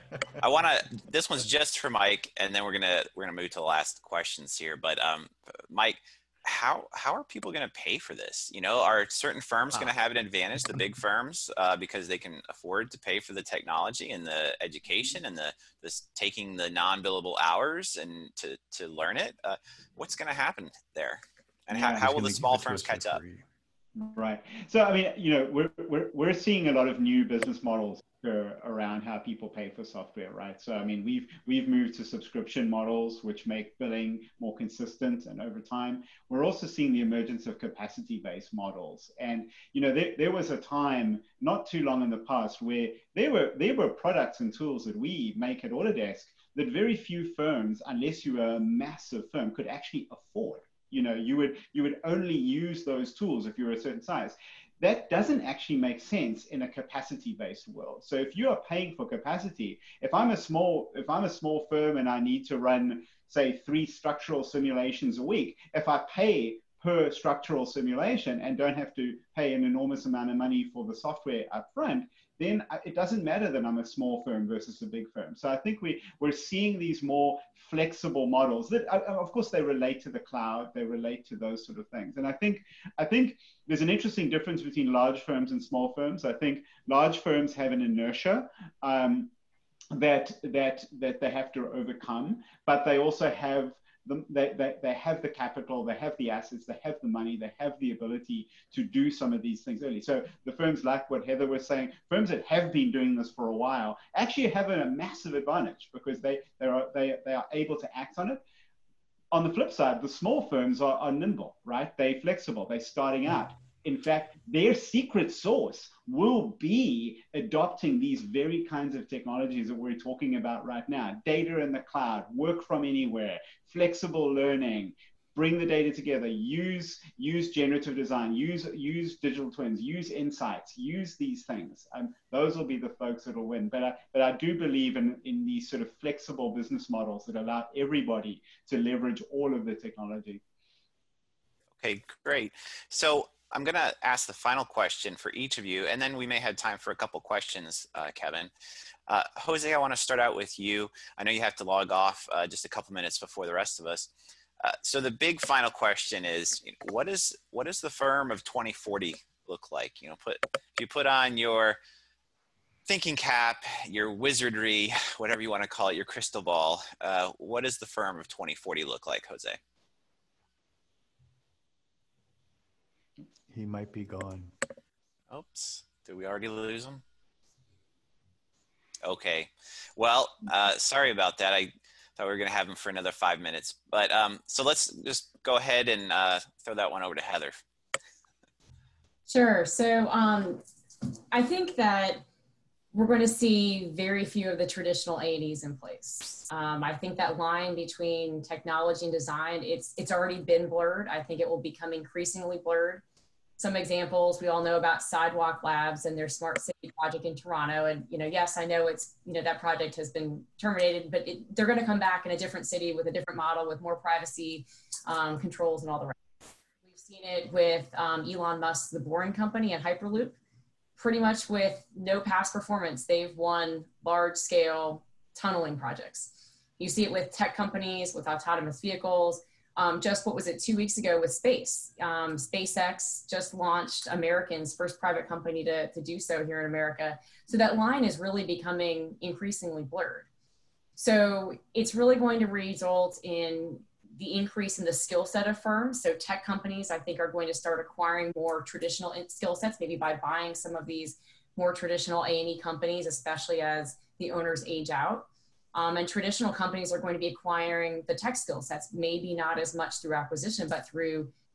I want to, this one's just for Mike, and then we're going to, we're going to move to the last questions here. But um, Mike, how, how are people going to pay for this? You know, are certain firms going to have an advantage, the big firms, uh, because they can afford to pay for the technology and the education and the, this taking the non-billable hours and to, to learn it? Uh, what's going to happen there? And how, Yeah, how will the small firms catch up? Right. So, I mean, you know, we're, we're, we're seeing a lot of new business models uh, around how people pay for software, right? So, I mean, we've, we've moved to subscription models, which make billing more consistent and over time. We're also seeing the emergence of capacity-based models. And, you know, there, there was a time not too long in the past where there were, there were products and tools that we make at Autodesk that very few firms, unless you were a massive firm, could actually afford. You know, you would you would only use those tools if you were a certain size. That doesn't actually make sense in a capacity-based world. So if you are paying for capacity, if I'm a small if I'm a small firm and I need to run, say, three structural simulations a week, if I pay per structural simulation and don't have to pay an enormous amount of money for the software up front, then it doesn't matter that I'm a small firm versus a big firm. So I think we, we're seeing these more flexible models that, of course, they relate to the cloud, they relate to those sort of things. And I think, I think there's an interesting difference between large firms and small firms. I think large firms have an inertia um, that, that, that they have to overcome, but they also have The, they, they, they have the capital, they have the assets, they have the money, they have the ability to do some of these things early. So the firms like what Heather was saying, firms that have been doing this for a while actually have a massive advantage because they, they, are, they, they are able to act on it. On the flip side, the small firms are, are nimble, right? They're flexible, they're starting out. In fact, their secret sauce will be adopting these very kinds of technologies that we're talking about right now. Data in the cloud, work from anywhere, flexible learning, bring the data together, use, use generative design, use, use digital twins, use insights, use these things. Um, those will be the folks that will win. But I, but I do believe in, in these sort of flexible business models that allow everybody to leverage all of the technology. Okay, great. So I'm going to ask the final question for each of you, and then we may have time for a couple questions, uh, Kevin. Uh, Jose, I want to start out with you. I know you have to log off uh, just a couple minutes before the rest of us. Uh, so the big final question is, what is what does the firm of twenty forty look like? You know, put if you put on your thinking cap, your wizardry, whatever you want to call it, your crystal ball, uh, what does the firm of twenty forty look like, Jose? He might be gone. Oops, did we already lose him? Okay, well, uh, sorry about that. I thought we were gonna have him for another five minutes. But um, so let's just go ahead and uh, throw that one over to Heather. Sure, so um, I think that we're going to see very few of the traditional A and Es in place. Um, I think that line between technology and design, it's, it's already been blurred. I think it will become increasingly blurred. Some examples, we all know about Sidewalk Labs and their smart city project in Toronto. And, you know, yes, I know it's, you know, that project has been terminated, but it, they're going to come back in a different city with a different model, with more privacy um, controls and all the rest. We've seen it with um, Elon Musk's The Boring Company and Hyperloop. Pretty much with no past performance, they've won large scale tunneling projects. You see it with tech companies, with autonomous vehicles. Um, just what was it, two weeks ago with space. Um, SpaceX just launched American's first private company to, to do so here in America. So that line is really becoming increasingly blurred. So it's really going to result in the increase in the skill set of firms. So tech companies, I think, are going to start acquiring more traditional skill sets, maybe by buying some of these more traditional A and E companies, especially as the owners age out. Um, and traditional companies are going to be acquiring the tech skill sets, maybe not as much through acquisition, but through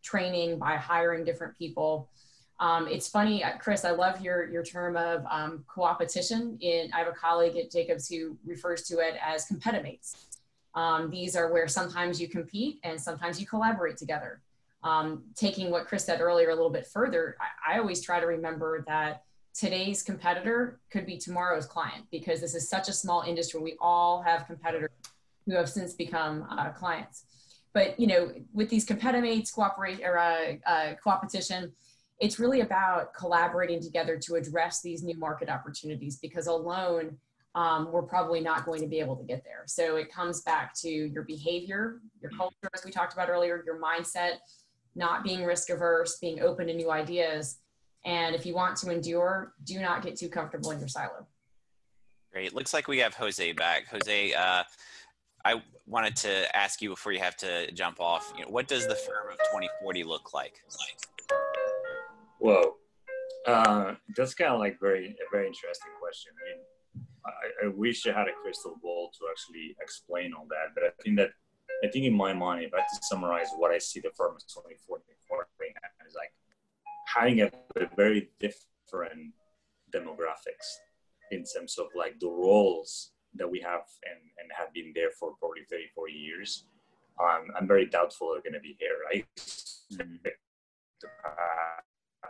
training, by hiring different people. Um, it's funny, Chris, I love your, your term of um, co-opetition. In, I have a colleague at Jacobs who refers to it as competimates. Um, these are where sometimes you compete and sometimes you collaborate together. Um, taking what Chris said earlier a little bit further, I, I always try to remember that today's competitor could be tomorrow's client, because this is such a small industry. We all have competitors who have since become uh, clients. But, you know, with these competimates, cooperate, or uh, uh, co-opetition, it's really about collaborating together to address these new market opportunities, because alone, um, we're probably not going to be able to get there. So it comes back to your behavior, your culture, as we talked about earlier, your mindset, not being risk averse, being open to new ideas. And if you want to endure, do not get too comfortable in your silo. Great. Looks like we have Jose back. Jose, uh, I wanted to ask you before you have to jump off, you know, what does the firm of twenty forty look like? Whoa, uh, that's kind of like very a very interesting question. I mean, I, I wish I had a crystal ball to actually explain all that, but I think that I think in my mind, if I had to summarize what I see the firm as twenty forty is like having a, a very different demographics in terms of like the roles that we have and, and have been there for probably thirty, forty years. Um, I'm very doubtful they're going to be here. I expect to have,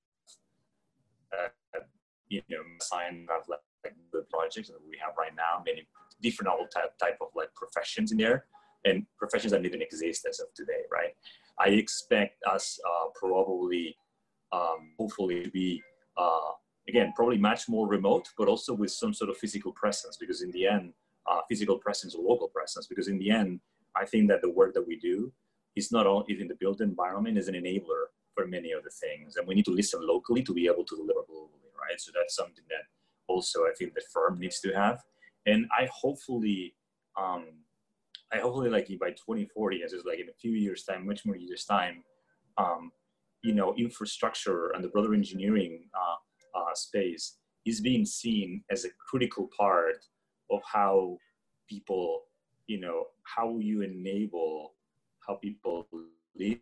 uh, you know, sign have like, like the projects that we have right now, many different type, type of like professions in there, and professions that didn't exist as of today, right? I expect us uh, probably, um, hopefully to be, uh, again, probably much more remote, but also with some sort of physical presence, because in the end, uh, physical presence or local presence, because in the end, I think that the work that we do is not all in the built environment, is an enabler for many of the things. And we need to listen locally to be able to deliver globally, right? So that's something that also I think the firm needs to have. And I hopefully, um, I hopefully like by twenty forty, as it's like in a few years time, much more years time, um, you know, infrastructure and the broader engineering uh, uh, space is being seen as a critical part of how people, you know, how you enable how people live,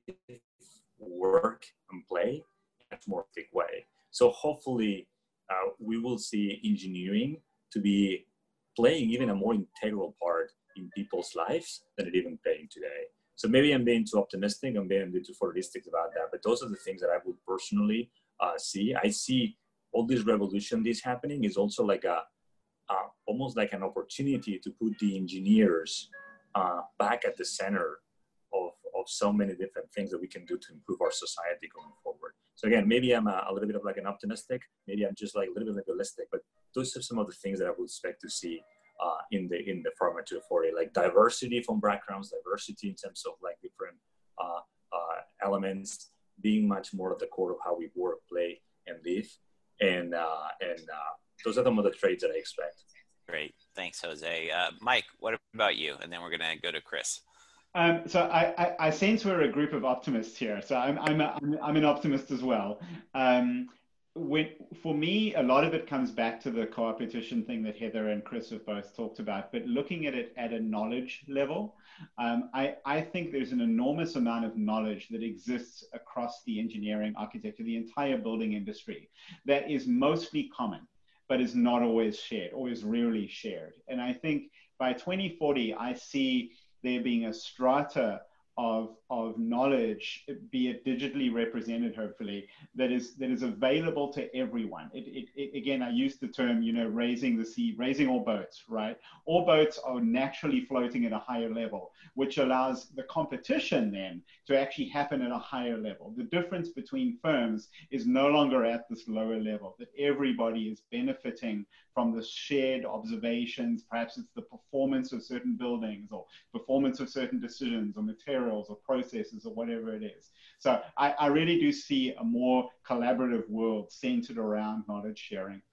work, and play in a more thick way. So hopefully uh, we will see engineering to be playing even a more integral part in people's lives than it even playing today. So maybe I'm being too optimistic, I'm being too fatalistic about that, but those are the things that I would personally uh, see. I see all this revolution that's happening is also like a, uh, almost like an opportunity to put the engineers uh, back at the center of, of so many different things that we can do to improve our society going forward. So again, maybe I'm a, a little bit of like an optimistic, maybe I'm just like a little bit realistic, but those are some of the things that I would expect to see uh, in the in the Firm at two forty, like diversity from backgrounds, diversity in terms of like different uh, uh, elements, being much more at the core of how we work, play, and live. And, uh, and uh, those are some of the traits that I expect. Great. Thanks, Jose. Uh, Mike, what about you? And then we're going to go to Chris. Um, so I, I, I sense we're a group of optimists here. So I'm, I'm, a, I'm, I'm an optimist as well. Um, when, for me, a lot of it comes back to the co-opetition thing that Heather and Chris have both talked about, but looking at it at a knowledge level, um, I, I think there's an enormous amount of knowledge that exists across the engineering, architecture, the entire building industry that is mostly common, but is not always shared, or is rarely shared. And I think by twenty forty, I see there being a strata of, of knowledge, be it digitally represented, hopefully, that is, that is available to everyone. It, it, it, again, I use the term, you know, raising the sea, raising all boats, right? All boats are naturally floating at a higher level, which allows the competition then to actually happen at a higher level. The difference between firms is no longer at this lower level, that everybody is benefiting from the shared observations. Perhaps it's the performance of certain buildings, or performance of certain decisions, or materials, or processes, or whatever it is. So I, I really do see a more collaborative world centered around knowledge sharing.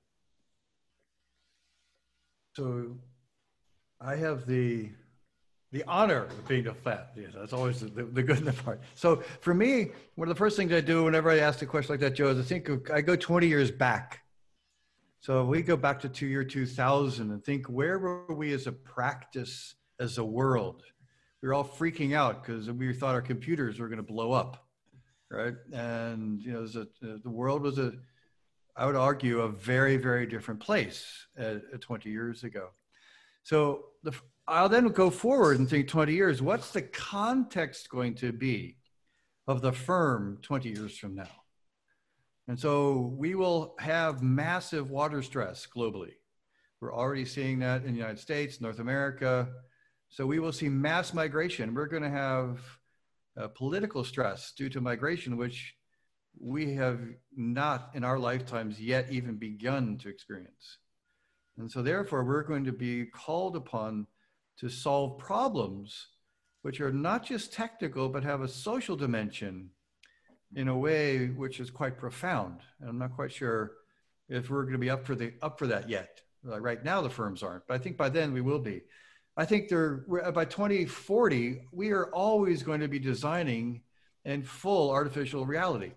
So I have the the honor of being a fat. Yes, that's always the, the good in the part. So for me, one of the first things I do whenever I ask a question like that, Joe, is I think of, I go twenty years back. So we go back to two year two thousand and think, where were we as a practice, as a world? We were all freaking out because we thought our computers were going to blow up. right? And, you know, there's a, the world was a, I would argue, a very, very different place uh, twenty years ago. So the, I'll then go forward and think twenty years, what's the context going to be of the firm twenty years from now? And so we will have massive water stress globally. We're already seeing that in the United States, North America. So we will see mass migration. We're going to have uh, political stress due to migration, which we have not in our lifetimes yet even begun to experience. And so therefore, we're going to be called upon to solve problems which are not just technical, but have a social dimension in a way which is quite profound. And I'm not quite sure if we're going to be up for the up for that yet. Like right now, the firms aren't, but I think by then we will be. I think there by twenty forty, we are always going to be designing in full artificial reality.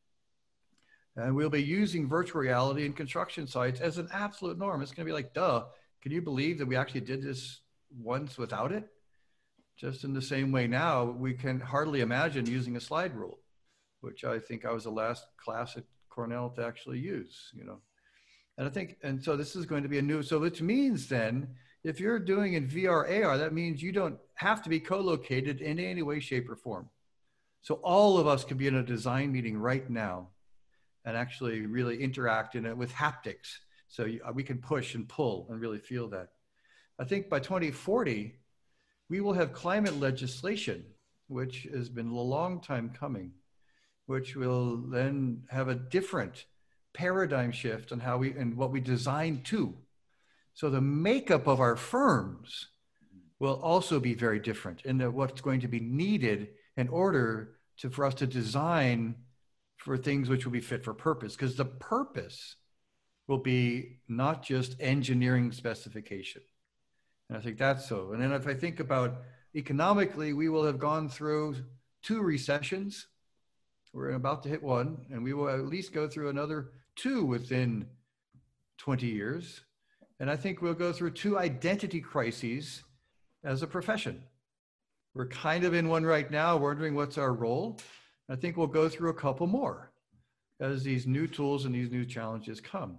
And we'll be using virtual reality in construction sites as an absolute norm. It's going to be like, duh, can you believe that we actually did this once without it? Just in the same way now, we can hardly imagine using a slide rule, which I think I was the last class at Cornell to actually use, you know. And I think, and so this is going to be a new, so which means then, if you're doing in V R A R, that means you don't have to be co-located in any way, shape, or form. So all of us could be in a design meeting right now and actually really interact in it with haptics. So you, we can push and pull and really feel that. I think by twenty forty, we will have climate legislation, which has been a long time coming, which will then have a different paradigm shift on how we, and what we design to. So the makeup of our firms will also be very different in that what's going to be needed in order to, for us to design for things which will be fit for purpose, because the purpose will be not just engineering specification. And I think that's so. And then if I think about economically, we will have gone through two recessions. We're about to hit one, and we will at least go through another two within twenty years. And I think we'll go through two identity crises as a profession. We're kind of in one right now, wondering what's our role. I think we'll go through a couple more as these new tools and these new challenges come.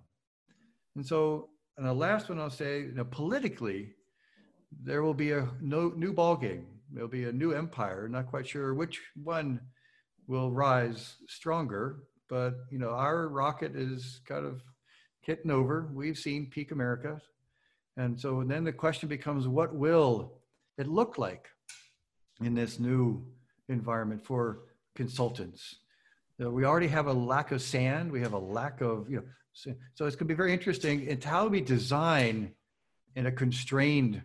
And so, and the last one I'll say, you know, politically, there will be a no, new ball game. There'll be a new empire. Not quite sure which one will rise stronger, but you know, our rocket is kind of hitting over. We've seen peak America. And so and then the question becomes, what will it look like in this new environment for consultants? You know, we already have a lack of sand. We have a lack of, you know, so, so it's going to be very interesting. It's how we design in a constrained,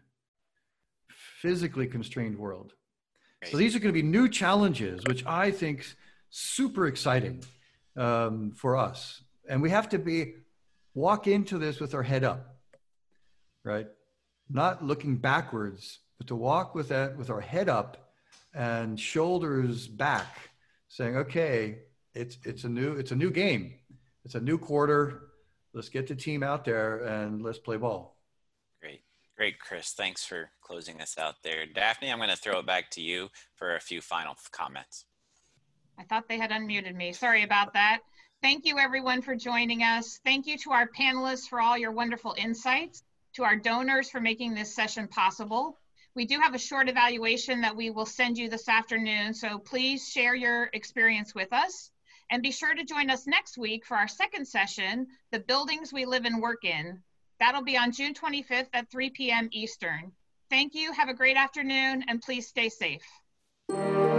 physically constrained world. So these are going to be new challenges, which I think super exciting um, for us. And we have to be, walk into this with our head up, right? Not looking backwards, but to walk with that, with our head up and shoulders back, saying, okay, it's, it's a new, it's a new game. It's a new quarter. Let's get the team out there and let's play ball. Great. Great, Chris. Thanks for closing us out there. Daphne, I'm going to throw it back to you for a few final comments. I thought they had unmuted me. Sorry about that. Thank you, everyone, for joining us. Thank you to our panelists for all your wonderful insights, to our donors for making this session possible. We do have a short evaluation that we will send you this afternoon, so please share your experience with us. And be sure to join us next week for our second session, The Buildings We Live and Work In. That'll be on June twenty-fifth at three p m Eastern. Thank you, have a great afternoon, and please stay safe.